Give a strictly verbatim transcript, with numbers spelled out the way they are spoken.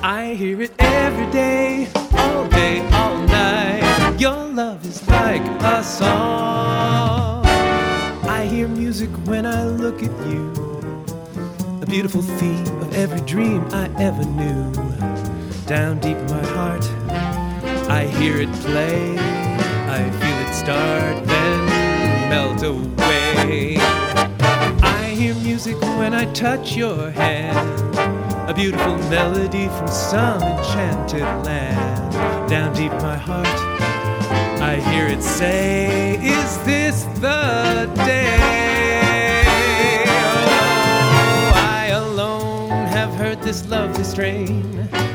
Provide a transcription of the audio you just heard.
I hear it every day, all day, all night. Your love is like a song. I hear music when I look at you, a beautiful theme of every dream I ever knew. Down deep in my heart, I hear it play. I feel it start, then melt away. I hear music when I touch your hand, a beautiful melody from some enchanted land. Down deep in my heart, I hear it say, is this the day? Oh, I alone have heard this lovely strain.